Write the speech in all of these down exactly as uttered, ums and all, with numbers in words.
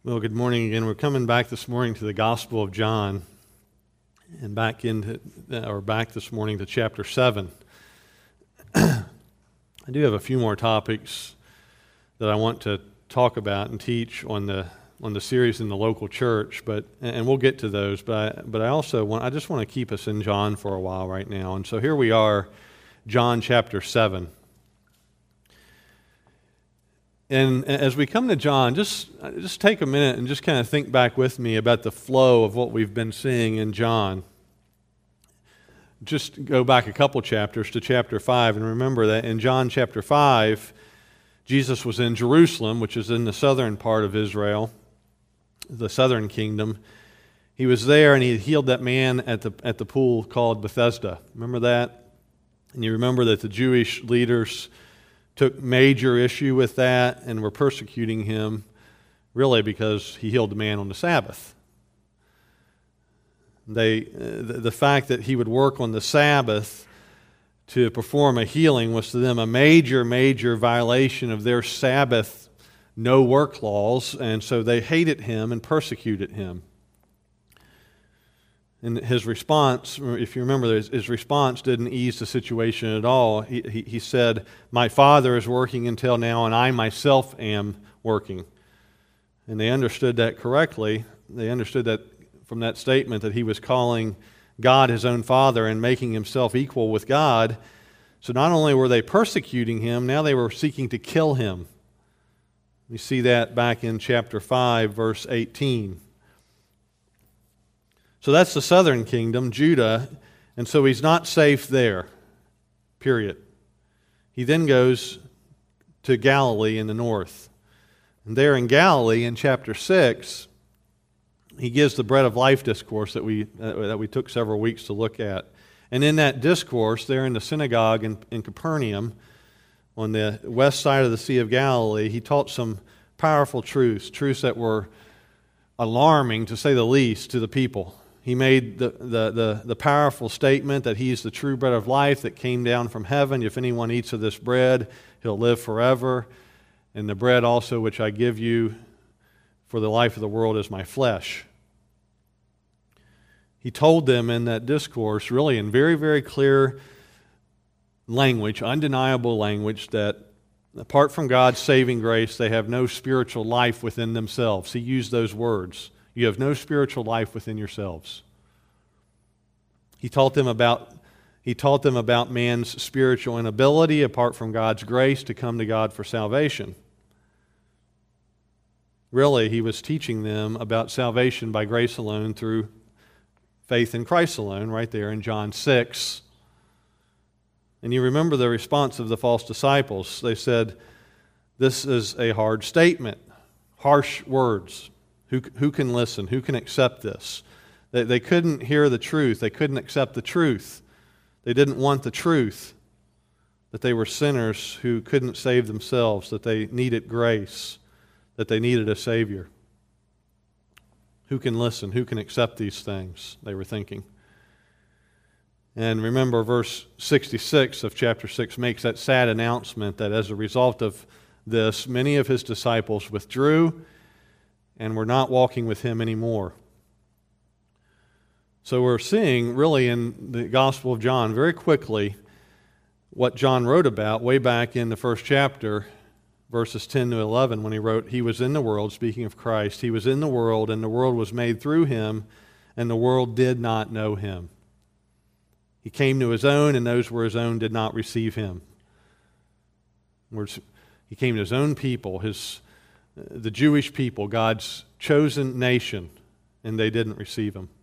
Well, good morning again. We're coming back this morning to the Gospel of John, and back into, or back this morning to chapter seven. I do have a few more topics that I want to talk about and teach on the on the series in the local church, but and we'll get to those. But I, but I also want I just want to keep us in John for a while right now, and so here we are, John chapter seven. And as we come to John, just, just take a minute and just kind of think back with me about the flow of what we've been seeing in John. Just go back a couple chapters to chapter five, and remember that in John chapter five, Jesus was in Jerusalem, which is in the southern part of Israel, the southern kingdom. He was there and he healed that man at the, at the pool called Bethesda. Remember that? And you remember that the Jewish leaders took major issue with that and were persecuting him, really because he healed the man on the Sabbath. They, the, the fact that he would work on the Sabbath to perform a healing was to them a major, major violation of their Sabbath no-work laws, and so they hated him and persecuted him. And his response, if you remember, his, his response didn't ease the situation at all. He, he, he said, "My Father is working until now, and I myself am working." And they understood that correctly. They understood that from that statement that he was calling God his own Father and making himself equal with God. So not only were they persecuting him, now they were seeking to kill him. We see that back in chapter five, verse eighteen. So that's the southern kingdom, Judah, and so he's not safe there, period. He then goes to Galilee in the north. And there in Galilee, in chapter six, he gives the bread of life discourse that we uh, that we took several weeks to look at. And in that discourse, there in the synagogue in, in Capernaum, on the west side of the Sea of Galilee, he taught some powerful truths, truths that were alarming, to say the least, to the people. He made the, the, the, the powerful statement that he's the true bread of life that came down from heaven. If anyone eats of this bread, he'll live forever. And the bread also which I give you for the life of the world is my flesh. He told them in that discourse, really in very, very clear language, undeniable language, that apart from God's saving grace, they have no spiritual life within themselves. He used those words. You have no spiritual life within yourselves. He taught them about, he taught them about man's spiritual inability, apart from God's grace, to come to God for salvation. Really, he was teaching them about salvation by grace alone through faith in Christ alone, right there in John six. And you remember the response of the false disciples. They said, "This is a hard statement, harsh words. Who, who can listen? Who can accept this?" They, they couldn't hear the truth. They couldn't accept the truth. They didn't want the truth, that they were sinners who couldn't save themselves, that they needed grace, that they needed a Savior. Who can listen? Who can accept these things? They were thinking. And remember, verse sixty-six of chapter six makes that sad announcement that as a result of this, many of his disciples withdrew and we're not walking with him anymore. So we're seeing really in the Gospel of John very quickly what John wrote about way back in the first chapter, verses ten to eleven, when he wrote, "He was in the world," speaking of Christ, "He was in the world, and the world was made through him, and the world did not know him. He came to his own, and those were his own did not receive him." He came to his own people, his the Jewish people, God's chosen nation, and they didn't receive him.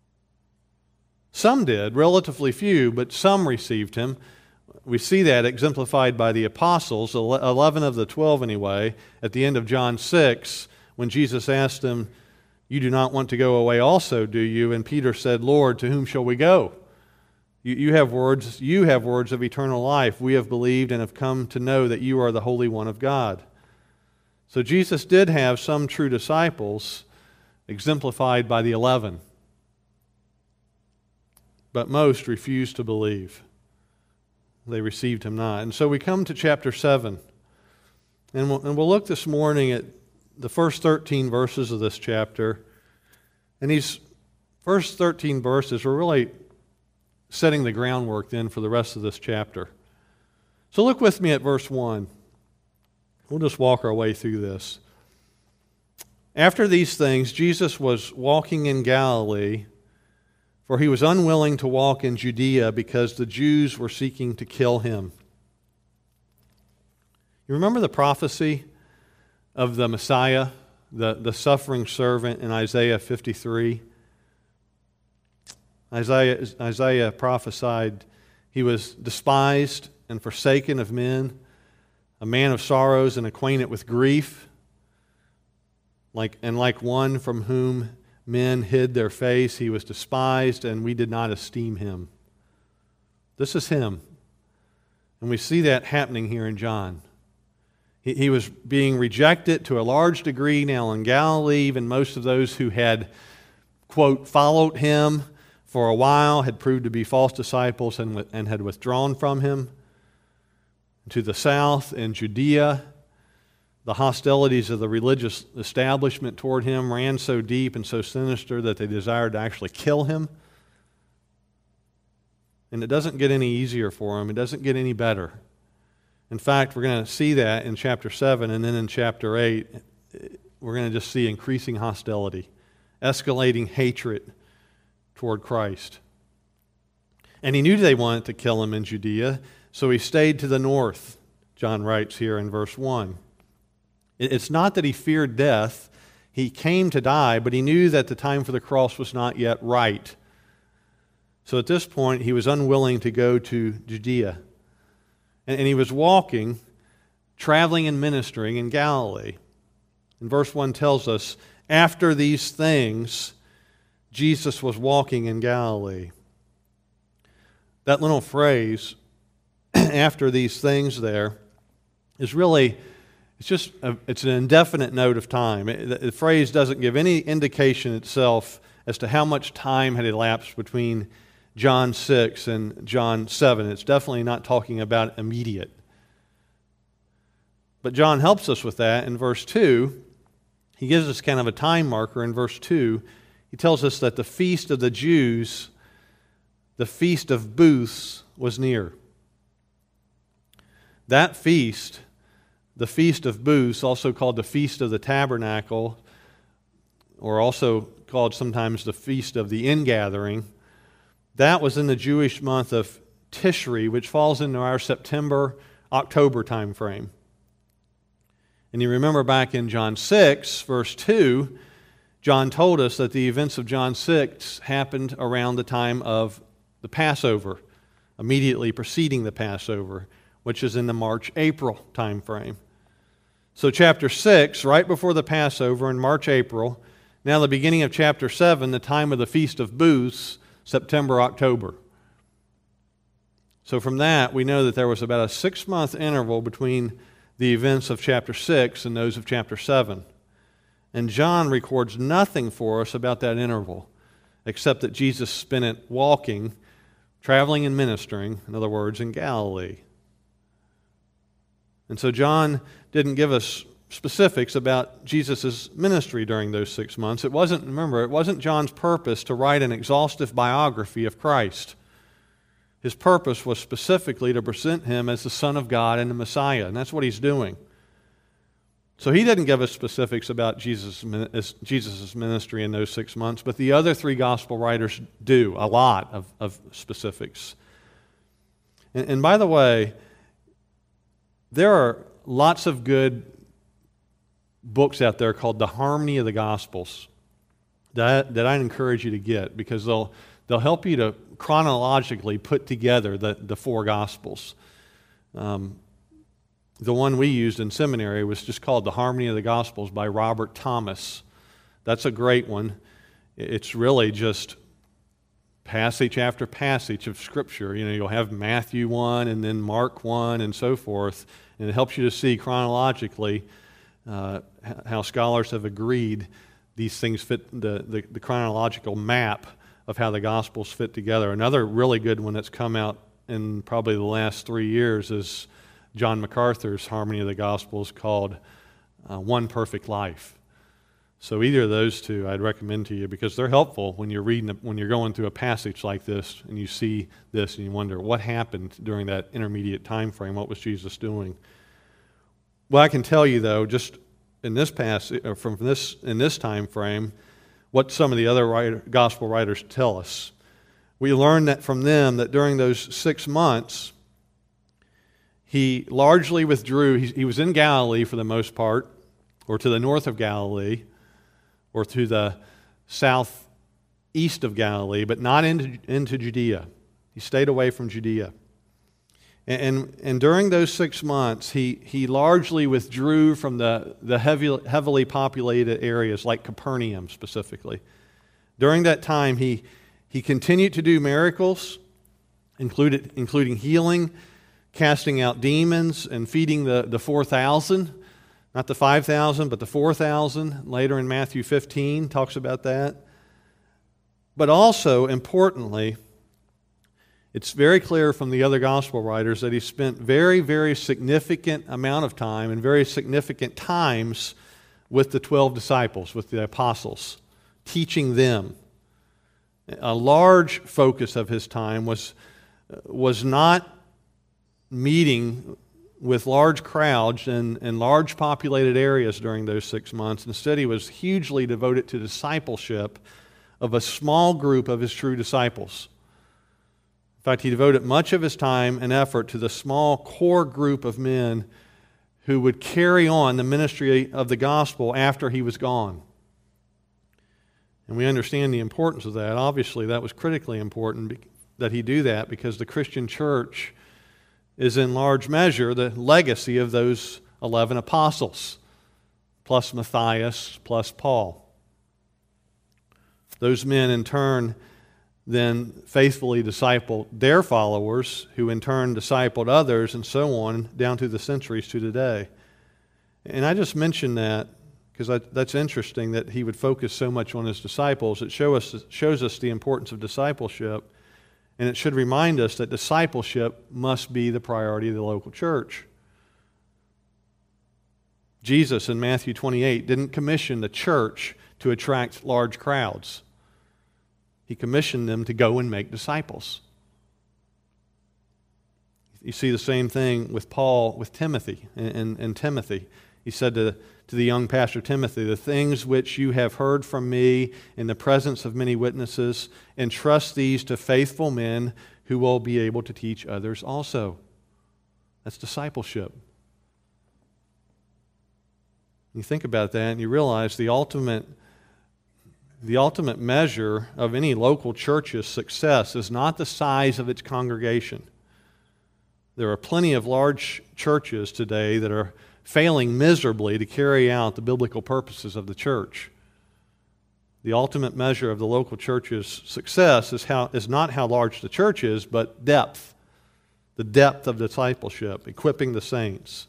Some did, relatively few, but some received him. We see that exemplified by the apostles, eleven of the twelve anyway, at the end of John six, when Jesus asked them, "You do not want to go away also, do you?" And Peter said, "Lord, to whom shall we go? You, you have words, you have words of eternal life. We have believed and have come to know that you are the Holy One of God." So Jesus did have some true disciples, exemplified by the eleven. But most refused to believe. They received him not. And so we come to chapter seven. And we'll, and we'll look this morning at the first thirteen verses of this chapter. And these first thirteen verses are really setting the groundwork then for the rest of this chapter. So look with me at verse one. We'll just walk our way through this. After these things, Jesus was walking in Galilee, for he was unwilling to walk in Judea because the Jews were seeking to kill him. You remember the prophecy of the Messiah, the, the suffering servant in Isaiah fifty-three? Isaiah, Isaiah prophesied he was despised and forsaken of men, a man of sorrows and acquainted with grief, like and like one from whom men hid their face. He was despised, and we did not esteem him. This is him. And we see that happening here in John. He, he was being rejected to a large degree now in Galilee. Even most of those who had, quote, followed him for a while had proved to be false disciples and, and had withdrawn from him. To the south in Judea, the hostilities of the religious establishment toward him ran so deep and so sinister that they desired to actually kill him. And it doesn't get any easier for him. It doesn't get any better. In fact, we're going to see that in chapter seven, and then in chapter eight, we're going to just see increasing hostility, escalating hatred toward Christ. And he knew they wanted to kill him in Judea, so he stayed to the north, John writes here in verse one. It's not that he feared death. He came to die, but he knew that the time for the cross was not yet right. So at this point, he was unwilling to go to Judea. And he was walking, traveling and ministering in Galilee. And verse one tells us, after these things, Jesus was walking in Galilee. That little phrase, after these things there, is really, it's just, a, it's an indefinite note of time. It, the phrase doesn't give any indication itself as to how much time had elapsed between John six and John seven. It's definitely not talking about immediate. But John helps us with that in verse two. He gives us kind of a time marker in verse two. He tells us that the feast of the Jews, the feast of booths, was near. That feast, the Feast of Booths, also called the Feast of the Tabernacle, or also called sometimes the Feast of the Ingathering, that was in the Jewish month of Tishri, which falls into our September, October time frame. And you remember back in John six, verse two, John told us that the events of John six happened around the time of the Passover, immediately preceding the Passover, which is in the March-April time frame. So chapter six, right before the Passover in March-April, now the beginning of chapter seven, the time of the Feast of Booths, September-October. So from that, we know that there was about a six-month interval between the events of chapter six and those of chapter seven. And John records nothing for us about that interval, except that Jesus spent it walking, traveling and ministering, in other words, in Galilee. And so John didn't give us specifics about Jesus' ministry during those six months. It wasn't, remember, it wasn't John's purpose to write an exhaustive biography of Christ. His purpose was specifically to present him as the Son of God and the Messiah, and that's what he's doing. So he didn't give us specifics about Jesus' Jesus' ministry in those six months, but the other three gospel writers do, a lot of, of specifics. And, and by the way, there are lots of good books out there called The Harmony of the Gospels that, that I encourage you to get, because they'll they'll help you to chronologically put together the, the four Gospels. Um, the one we used in seminary was just called The Harmony of the Gospels by Robert Thomas. That's a great one. It's really just passage after passage of Scripture. You know, you'll have Matthew one and then Mark one and so forth, and it helps you to see chronologically uh, how scholars have agreed these things fit the, the, the chronological map of how the Gospels fit together. Another really good one that's come out in probably the last three years is John MacArthur's Harmony of the Gospels, called uh, One Perfect Life. So either of those two I'd recommend to you because they're helpful when you're reading, when you're going through a passage like this and you see this and you wonder what happened during that intermediate time frame. What was Jesus doing? Well, I can tell you though, just in this passage, or from this in this time frame, what some of the other writer, gospel writers tell us. We learn that from them that during those six months, he largely withdrew. He, he was in Galilee for the most part, or to the north of Galilee, or to the southeast of Galilee, but not into, into Judea. He stayed away from Judea. And, and, and during those six months, he, he largely withdrew from the, the heavy, heavily populated areas like Capernaum specifically. During that time, he, he continued to do miracles, included, including healing, casting out demons, and feeding the, the four thousand. Not the five thousand, but the four thousand. Later in Matthew fifteen talks about that. But also, importantly, it's very clear from the other gospel writers that he spent very, very significant amount of time and very significant times with the twelve disciples, with the apostles, teaching them. A large focus of his time was, was not meeting with large crowds in, in large populated areas during those six months. Instead, he was hugely devoted to discipleship of a small group of his true disciples. In fact, he devoted much of his time and effort to the small core group of men who would carry on the ministry of the gospel after he was gone. And we understand the importance of that. Obviously, that was critically important that he do that because the Christian church is in large measure the legacy of those eleven apostles, plus Matthias, plus Paul. Those men in turn then faithfully discipled their followers, who in turn discipled others, and so on, down through the centuries to today. And I just mentioned that because that's interesting that he would focus so much on his disciples. It show us, shows us the importance of discipleship. And it should remind us that discipleship must be the priority of the local church. Jesus in Matthew twenty-eight didn't commission the church to attract large crowds. He commissioned them to go and make disciples. You see the same thing with Paul, with Timothy, and, and Timothy. He said to, to the young pastor Timothy, the things which you have heard from me in the presence of many witnesses, entrust these to faithful men who will be able to teach others also. That's discipleship. You think about that and you realize the ultimate, the ultimate measure of any local church's success is not the size of its congregation. There are plenty of large churches today that are failing miserably to carry out the biblical purposes of the church. The ultimate measure of the local church's success is, how, is not how large the church is, but depth. The depth of discipleship, equipping the saints.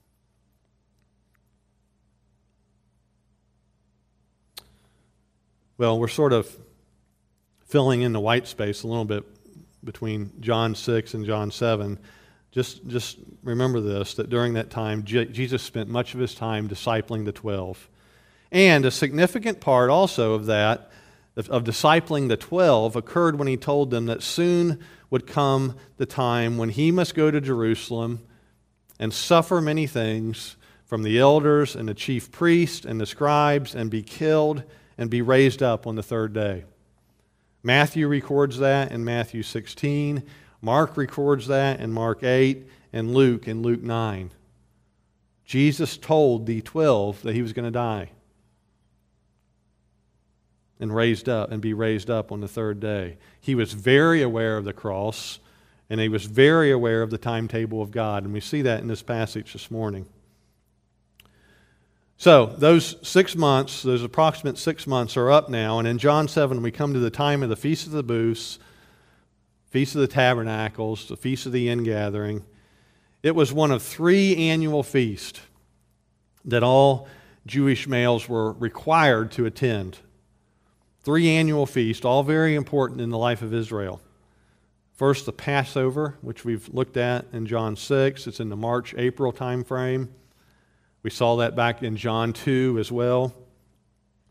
Well, we're sort of filling in the white space a little bit between John six and John seven. Just, just remember this, that during that time, Je- Jesus spent much of his time discipling the twelve. And a significant part also of that, of, of discipling the twelve, occurred when he told them that soon would come the time when he must go to Jerusalem and suffer many things from the elders and the chief priests and the scribes and be killed and be raised up on the third day. Matthew records that in Matthew sixteen. Mark records that in Mark eight, and Luke in Luke nine. Jesus told the twelve that he was going to die and raised up and be raised up on the third day. He was very aware of the cross, and he was very aware of the timetable of God, and we see that in this passage this morning. So, those six months, those approximate six months are up now, and in John seven we come to the time of the Feast of the Booths, Feast of the Tabernacles, the Feast of the Ingathering. It was one of three annual feasts that all Jewish males were required to attend. Three annual feasts, all very important in the life of Israel. First, the Passover, which we've looked at in John six. It's in the March-April time frame. We saw that back in John two as well.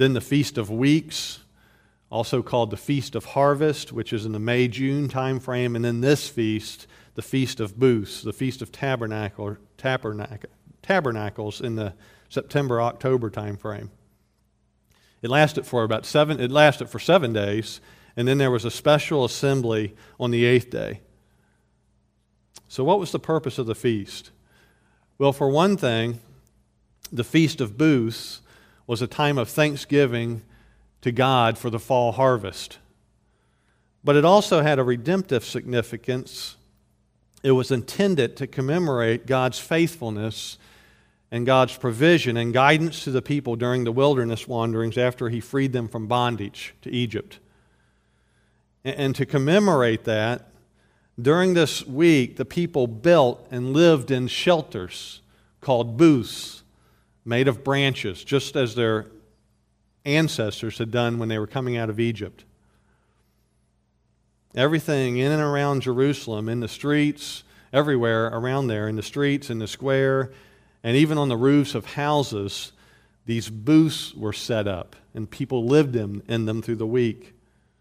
Then the Feast of Weeks, also called the Feast of Harvest, which is in the May-June time frame. And then this feast, the Feast of Booths, the Feast of Tabernacle, Tabernacle, Tabernacles in the September-October time frame. It lasted for about seven, it lasted for seven days, and then there was a special assembly on the eighth day. So what was the purpose of the feast? Well, for one thing, the Feast of Booths was a time of thanksgiving to God for the fall harvest. But it also had a redemptive significance. It was intended to commemorate God's faithfulness and God's provision and guidance to the people during the wilderness wanderings after He freed them from bondage to Egypt. And to commemorate that, during this week, the people built and lived in shelters called booths, made of branches, just as their ancestors had done when they were coming out of Egypt. Everything in and around Jerusalem, in the streets, everywhere around there, in the streets, in the square, and even on the roofs of houses, these booths were set up, and people lived in, in them through the week.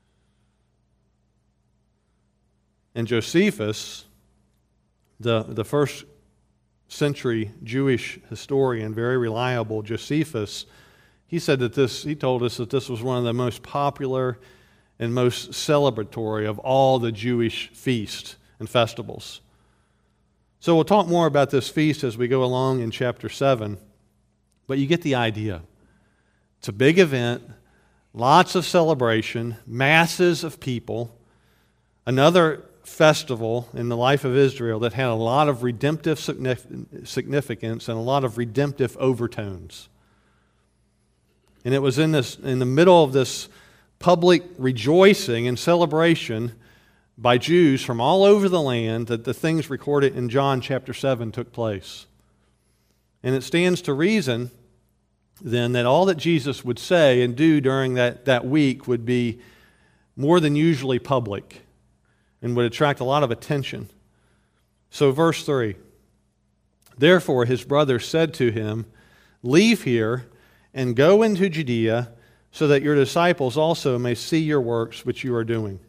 And Josephus, the, the first century Jewish historian, very reliable, Josephus, he said that this, he told us that this was one of the most popular and most celebratory of all the Jewish feasts and festivals. So we'll talk more about this feast as we go along in chapter seven, but you get the idea. It's a big event, lots of celebration, masses of people, another festival in the life of Israel that had a lot of redemptive significance and a lot of redemptive overtones. And it was in this, in the middle of this public rejoicing and celebration by Jews from all over the land that the things recorded in John chapter seven took place. And it stands to reason then that all that Jesus would say and do during that, that week would be more than usually public and would attract a lot of attention. So verse three, therefore his brothers said to him, leave here and go into Judea, so that your disciples also may see your works which you are doing.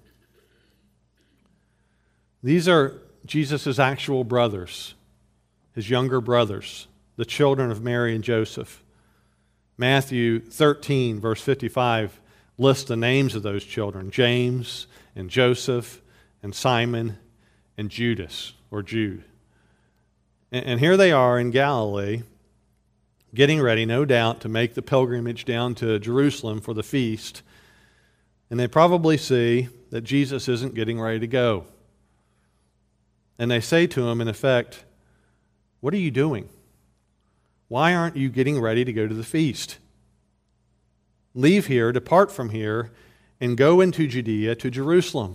These are Jesus' actual brothers, his younger brothers, the children of Mary and Joseph. Matthew thirteen, verse fifty-five, lists the names of those children, James and Joseph and Simon and Judas, or Jude. And here they are in Galilee, getting ready, no doubt, to make the pilgrimage down to Jerusalem for the feast. And they probably see that Jesus isn't getting ready to go. And they say to him, in effect, what are you doing? Why aren't you getting ready to go to the feast? Leave here, depart from here, and go into Judea to Jerusalem.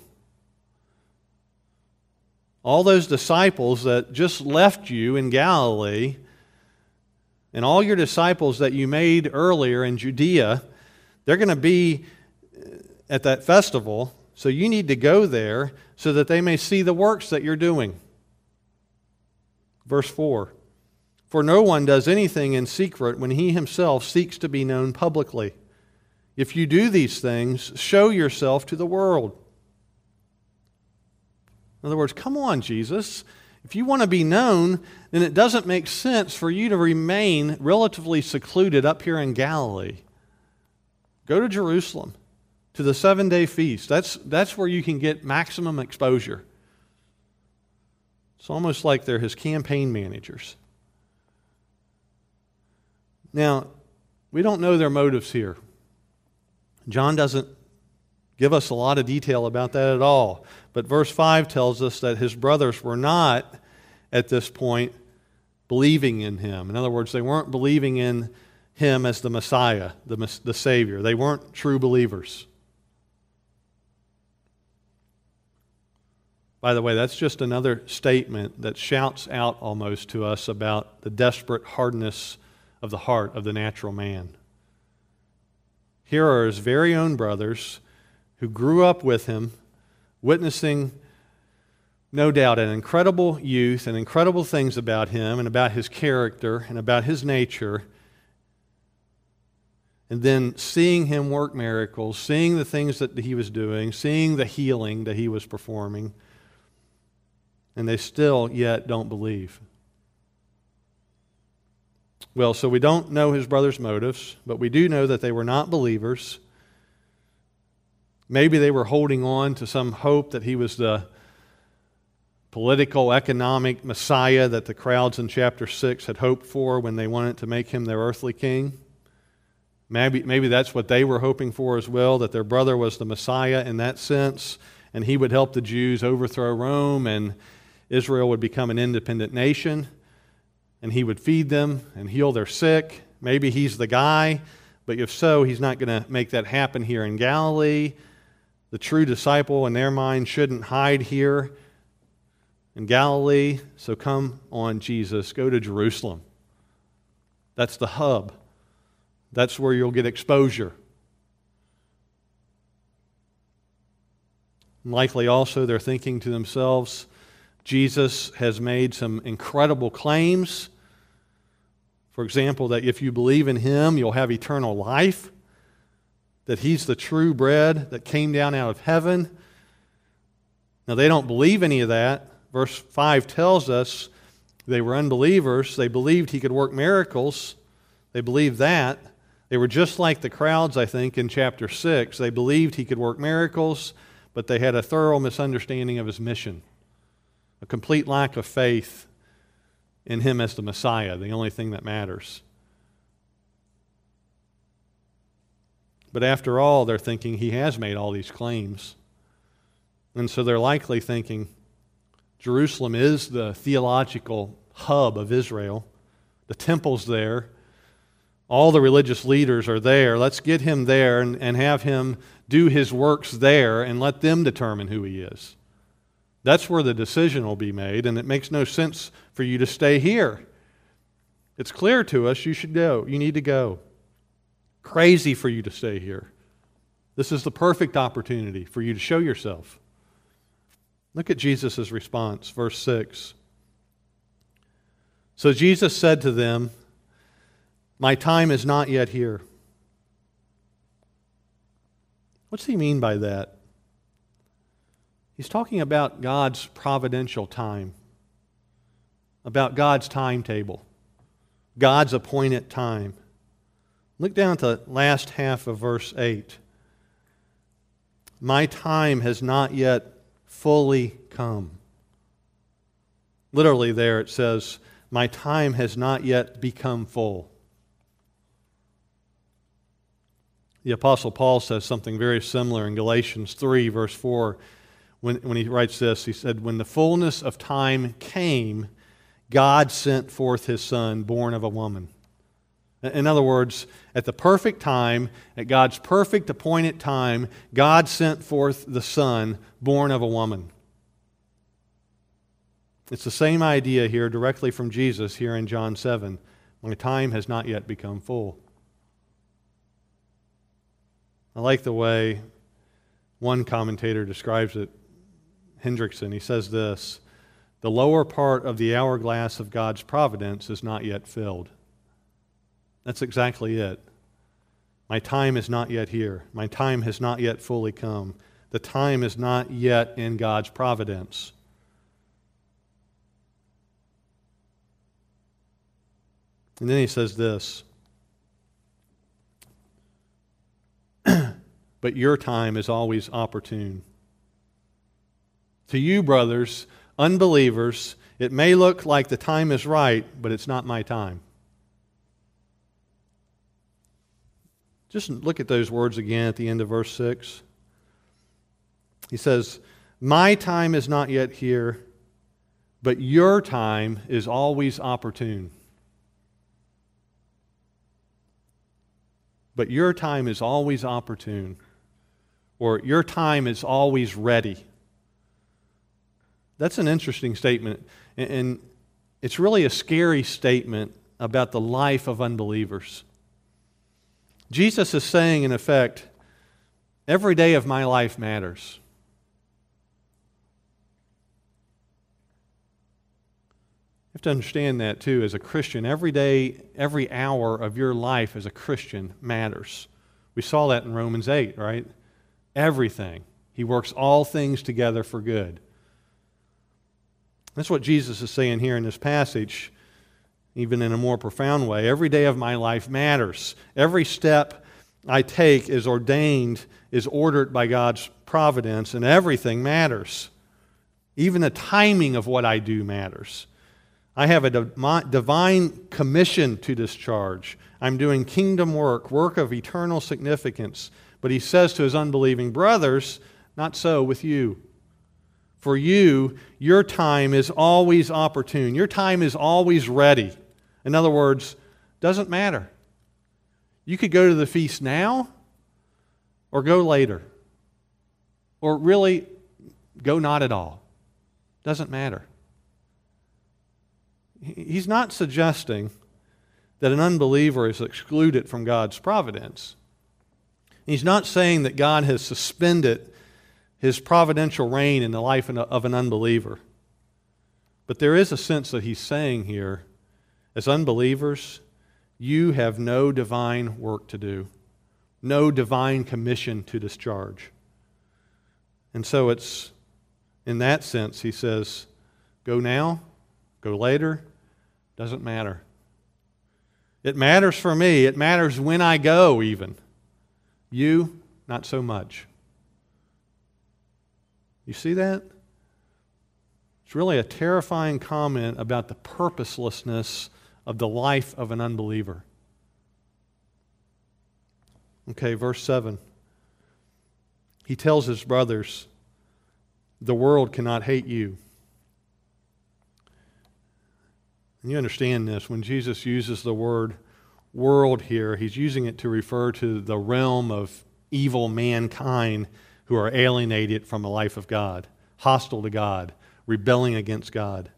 All those disciples that just left you in Galilee, and all your disciples that you made earlier in Judea, they're going to be at that festival, so you need to go there so that they may see the works that you're doing. Verse four, for no one does anything in secret when he himself seeks to be known publicly. If you do these things, show yourself to the world. In other words, come on, Jesus. If you want to be known, then it doesn't make sense for you to remain relatively secluded up here in Galilee. Go to Jerusalem, to the seven-day feast. That's, that's where you can get maximum exposure. It's almost like they're his campaign managers. Now, we don't know their motives here. John doesn't give us a lot of detail about that at all. But verse five tells us that his brothers were not, at this point, believing in him. In other words, they weren't believing in him as the Messiah, the, the Savior. They weren't true believers. By the way, that's just another statement that shouts out almost to us about the desperate hardness of the heart of the natural man. Here are his very own brothers who grew up with him, witnessing, no doubt, an incredible youth and incredible things about him and about his character and about his nature. and then seeing him work miracles, seeing the things that he was doing, seeing the healing that he was performing, and they still yet don't believe. Well, so we don't know his brother's motives, but we do know that they were not believers. Maybe they were holding on to some hope that he was the political, economic Messiah that the crowds in chapter six had hoped for when they wanted to make him their earthly king. Maybe, maybe that's what they were hoping for as well, that their brother was the Messiah in that sense, and he would help the Jews overthrow Rome, and Israel would become an independent nation, and he would feed them and heal their sick. Maybe he's the guy, but if so, he's not going to make that happen here in Galilee. The true disciple in their mind shouldn't hide here in Galilee, so come on, Jesus, go to Jerusalem. That's the hub. That's where you'll get exposure. Likely also they're thinking to themselves, Jesus has made some incredible claims. For example, that if you believe in him, you'll have eternal life, that he's the true bread that came down out of heaven. Now, they don't believe any of that. Verse five tells us they were unbelievers. They believed he could work miracles. They believed that. They were just like the crowds, I think, in chapter six. They believed he could work miracles, but they had a thorough misunderstanding of his mission, a complete lack of faith in him as the Messiah, the only thing that matters. But after all, they're thinking he has made all these claims. And so they're likely thinking Jerusalem is the theological hub of Israel. The temple's there. All the religious leaders are there. Let's get him there and, and have him do his works there and let them determine who he is. That's where the decision will be made, and it makes no sense for you to stay here. It's clear to us you should go. You need to go. Crazy for you to stay here. This is the perfect opportunity for you to show yourself. Look at Jesus' response, verse six. So Jesus said to them, "My time is not yet here." What's he mean by that? He's talking about God's providential time, about God's timetable, God's appointed time. Look down to the last half of verse eight. My time has not yet fully come. Literally there it says, my time has not yet become full. The Apostle Paul says something very similar in Galatians three, verse four, when, when he writes this. He said, when the fullness of time came, God sent forth his Son, born of a woman. In other words, at the perfect time, at God's perfect appointed time, God sent forth the Son, born of a woman. It's the same idea here directly from Jesus here in John seven. My time has not yet become full. I like the way one commentator describes it, Hendrickson. He says this, the lower part of the hourglass of God's providence is not yet filled. That's exactly it. My time is not yet here. My time has not yet fully come. The time is not yet in God's providence. And then he says this, but your time is always opportune. To you, brothers, unbelievers, it may look like the time is right, but it's not my time. Just look at those words again at the end of verse six. He says, my time is not yet here, but your time is always opportune. But your time is always opportune. Or your time is always ready. That's an interesting statement. And it's really a scary statement about the life of unbelievers. Jesus is saying, in effect, every day of my life matters. have to understand that too as a Christian. Every day, every hour of your life as a Christian matters. We saw that in Romans eight, right? Everything. He works all things together for good. That's what Jesus is saying here in this passage, even in a more profound way. Every day of my life matters. Every step I take is ordained, is ordered by God's providence, and everything matters. Even the timing of what I do matters. I have a divine commission to discharge. I'm doing kingdom work, work of eternal significance. But he says to his unbelieving brothers, not so with you. For you, your time is always opportune. Your time is always ready. In other words, doesn't matter. You could go to the feast now or go later. Or really, go not at all. Doesn't matter. He's not suggesting that an unbeliever is excluded from God's providence. He's not saying that God has suspended His providential reign in the life of an unbeliever. But there is a sense that he's saying here, as unbelievers, you have no divine work to do, no divine commission to discharge. And so it's, in that sense, he says, go now, go later, doesn't matter. It matters for me. It matters when I go, even. You, not so much. You see that? It's really a terrifying comment about the purposelessness of the life of an unbeliever. Okay, verse seven. He tells his brothers, the world cannot hate you. And you understand this. When Jesus uses the word world here, he's using it to refer to the realm of evil mankind who are alienated from the life of God, hostile to God, rebelling against God.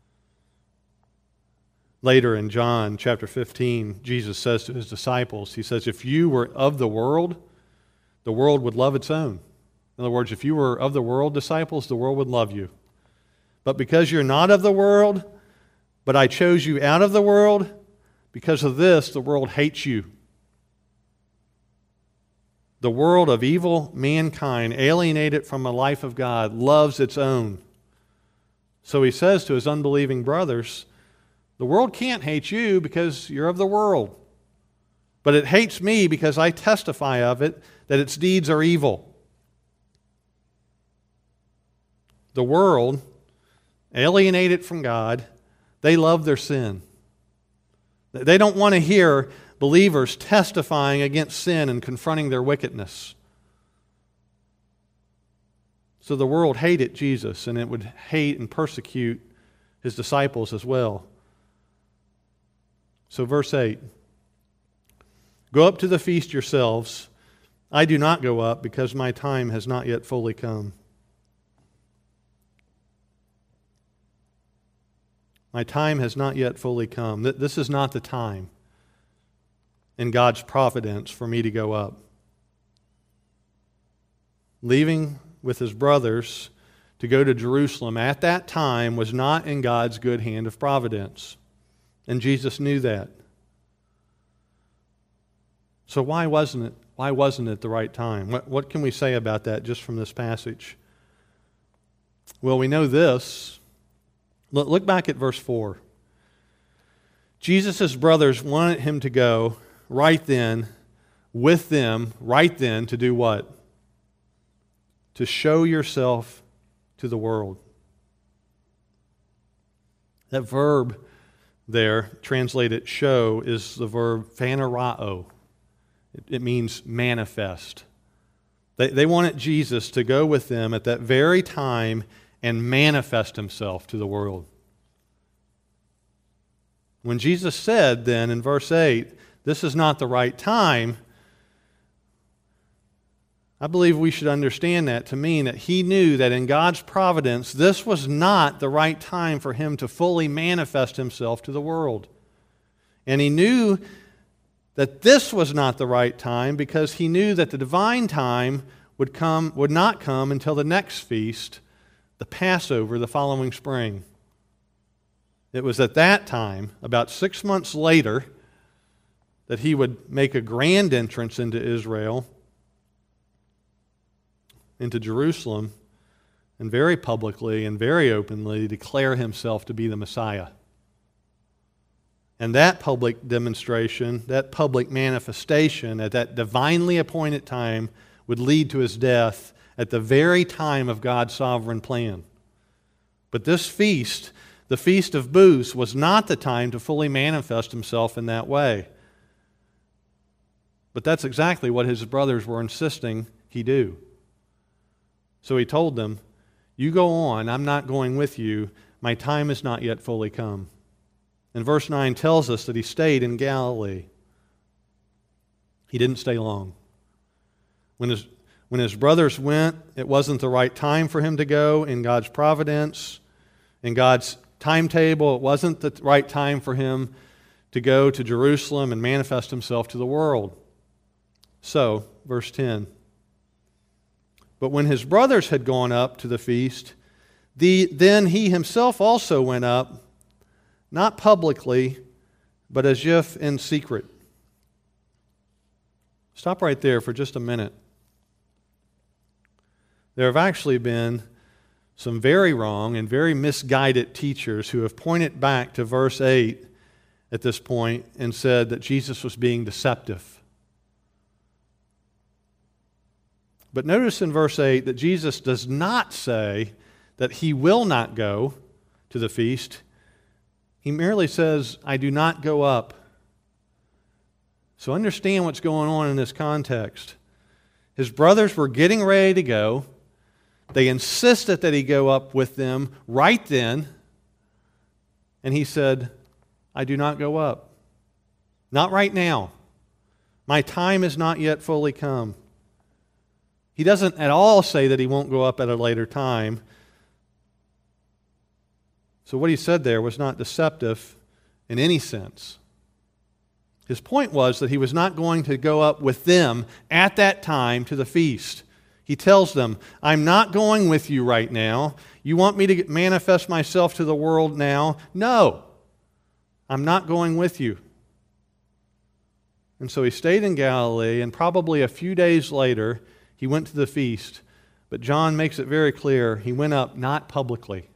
Later in John chapter fifteen, Jesus says to his disciples, he says, if you were of the world, the world would love its own. In other words, if you were of the world, disciples, the world would love you. But because you're not of the world, but I chose you out of the world, because of this, the world hates you. The world of evil mankind, alienated from the life of God, loves its own. So he says to his unbelieving brothers, the world can't hate you because you're of the world. But it hates me because I testify of it that its deeds are evil. The world, alienated from God, they love their sin. They don't want to hear believers testifying against sin and confronting their wickedness. So the world hated Jesus, and it would hate and persecute his disciples as well. So verse eight, go up to the feast yourselves. I do not go up because my time has not yet fully come. My time has not yet fully come. This is not the time in God's providence for me to go up. Leaving with his brothers to go to Jerusalem at that time was not in God's good hand of providence. And Jesus knew that. So why wasn't it, why wasn't it the right time? What, what can we say about that just from this passage? Well, we know this. Look back at verse four. Jesus' brothers wanted him to go right then, with them, right then, to do what? To show yourself to the world. That verb there, translated show, is the verb phanerao. It, it means manifest. They, they wanted Jesus to go with them at that very time and manifest himself to the world. When Jesus said then in verse eight, this is not the right time, I believe we should understand that to mean that he knew that in God's providence, this was not the right time for him to fully manifest himself to the world. And he knew that this was not the right time because he knew that the divine time would come, would not come until the next feast, the Passover, the following spring. It was at that time, about six months later, that he would make a grand entrance into Israel, into Jerusalem, and very publicly and very openly declare himself to be the Messiah. And that public demonstration, that public manifestation at that divinely appointed time would lead to his death at the very time of God's sovereign plan. But this feast, the Feast of Booths, was not the time to fully manifest himself in that way. But that's exactly what his brothers were insisting he do. So he told them, "You go on, I'm not going with you. My time is not yet fully come." And verse nine tells us that he stayed in Galilee. He didn't stay long. When his, when his brothers went, it wasn't the right time for him to go in God's providence, in God's timetable. It wasn't the right time for him to go to Jerusalem and manifest himself to the world. So, verse ten. But when his brothers had gone up to the feast, the, then he himself also went up, not publicly, but as if in secret. Stop right there for just a minute. There have actually been some very wrong and very misguided teachers who have pointed back to verse eight at this point and said that Jesus was being deceptive. But notice in verse eight that Jesus does not say that he will not go to the feast. He merely says, "I do not go up." So understand what's going on in this context. His brothers were getting ready to go. They insisted that he go up with them right then. And he said, "I do not go up. Not right now. My time is not yet fully come." He doesn't at all say that he won't go up at a later time. So what he said there was not deceptive in any sense. His point was that he was not going to go up with them at that time to the feast. He tells them, "I'm not going with you right now. You want me to manifest myself to the world now? No, I'm not going with you." And so he stayed in Galilee, and probably a few days later, he went to the feast. But John makes it very clear, he went up not publicly,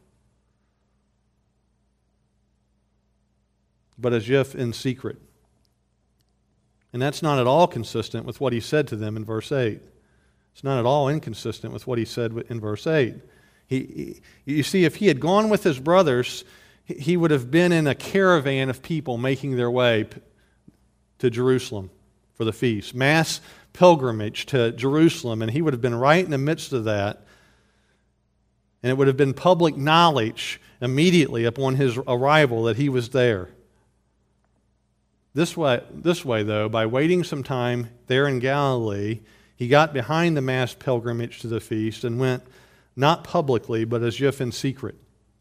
but as if in secret. And that's not at all consistent with what he said to them in verse eight. It's not at all inconsistent with what he said in verse eight. He, he, you see, if he had gone with his brothers, he would have been in a caravan of people making their way to Jerusalem for the feast. Mass pilgrimage to Jerusalem, and he would have been right in the midst of that. And it would have been public knowledge immediately upon his arrival that he was there. This way, this way, though, by waiting some time there in Galilee, he got behind the mass pilgrimage to the feast and went not publicly, but as if in secret.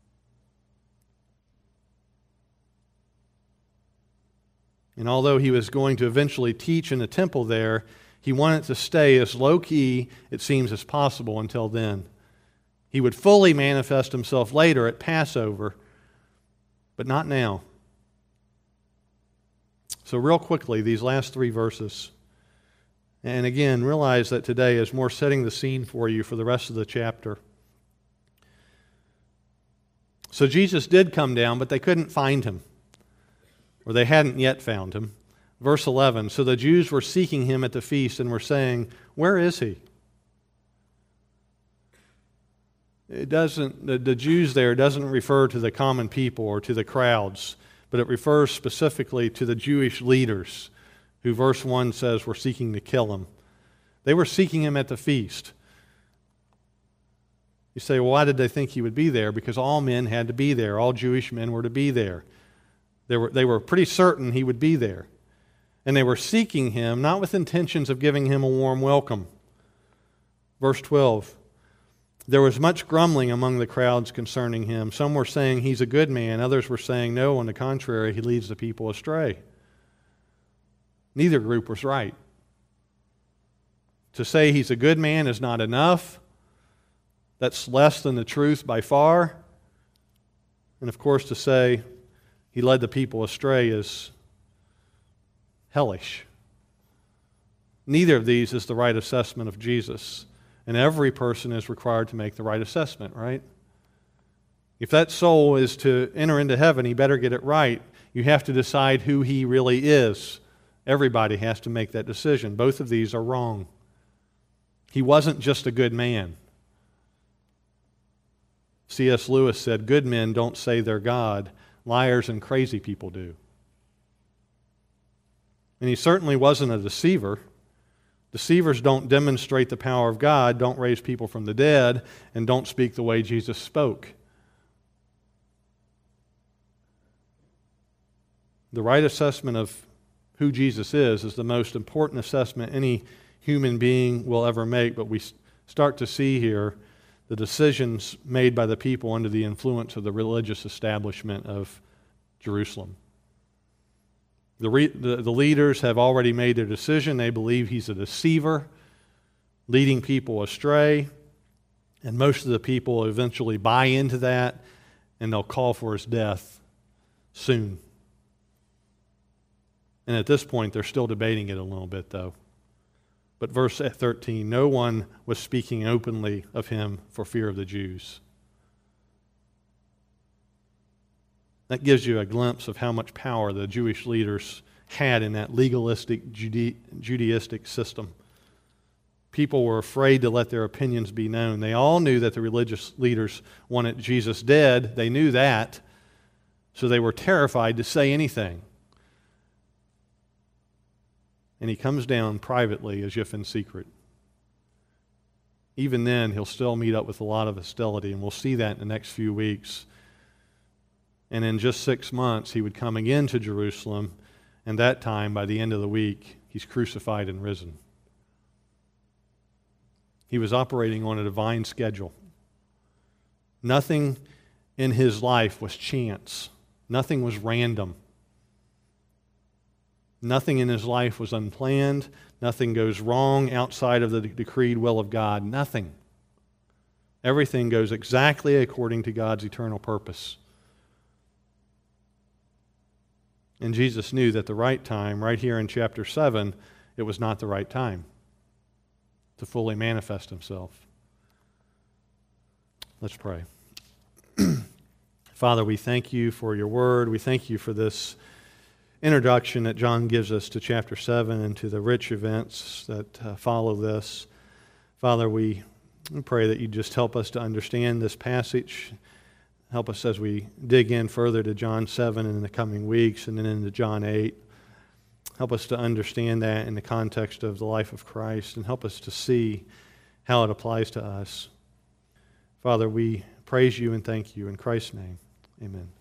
And although he was going to eventually teach in the temple there, he wanted to stay as low-key, it seems, as possible until then. He would fully manifest himself later at Passover, but not now. So real quickly, these last three verses. And again, realize that today is more setting the scene for you for the rest of the chapter. So Jesus did come down, but they couldn't find him, or they hadn't yet found him. Verse eleven, so the Jews were seeking him at the feast and were saying, "Where is he?" It doesn't, the, the Jews there doesn't refer to the common people or to the crowds, but it refers specifically to the Jewish leaders who, verse one says, were seeking to kill him. They were seeking him at the feast. You say, well, why did they think he would be there? Because all men had to be there. All Jewish men were to be there. They were, they were pretty certain he would be there. And they were seeking him, not with intentions of giving him a warm welcome. Verse twelve, there was much grumbling among the crowds concerning him. Some were saying he's a good man. Others were saying, no, on the contrary, he leads the people astray. Neither group was right. To say he's a good man is not enough. That's less than the truth by far. And of course, to say he led the people astray is hellish. Neither of these is the right assessment of Jesus. And every person is required to make the right assessment, right? If that soul is to enter into heaven, he better get it right. You have to decide who he really is. Everybody has to make that decision. Both of these are wrong. He wasn't just a good man. C S Lewis said, "Good men don't say they're God. Liars and crazy people do." And he certainly wasn't a deceiver. Deceivers don't demonstrate the power of God, don't raise people from the dead, and don't speak the way Jesus spoke. The right assessment of who Jesus is is the most important assessment any human being will ever make, but we start to see here the decisions made by the people under the influence of the religious establishment of Jerusalem. The, re, the, the leaders have already made their decision. They believe he's a deceiver, leading people astray, and most of the people eventually buy into that, and they'll call for his death soon. And at this point, they're still debating it a little bit, though. But verse thirteen, no one was speaking openly of him for fear of the Jews. That gives you a glimpse of how much power the Jewish leaders had in that legalistic Jude- Judaistic system. People were afraid to let their opinions be known. They all knew that the religious leaders wanted Jesus dead. They knew that. So they were terrified to say anything. And he comes down privately as if in secret. Even then, he'll still meet up with a lot of hostility, and we'll see that in the next few weeks. And in just six months, he would come again to Jerusalem, and that time, by the end of the week, he's crucified and risen. He was operating on a divine schedule. Nothing in his life was chance. Nothing was random. Nothing in his life was unplanned. Nothing goes wrong outside of the decreed will of God. Nothing. Everything goes exactly according to God's eternal purpose. And Jesus knew that the right time, right here in chapter seven, it was not the right time to fully manifest himself. Let's pray. Father, we thank you for your word. We thank you for this introduction that John gives us to chapter seven and to the rich events that uh, follow this. Father, we pray that you just help us to understand this passage. Help us as we dig in further to John seven in the coming weeks and then into John eight. Help us to understand that in the context of the life of Christ, and help us to see how it applies to us. Father, we praise you and thank you in Christ's name. Amen.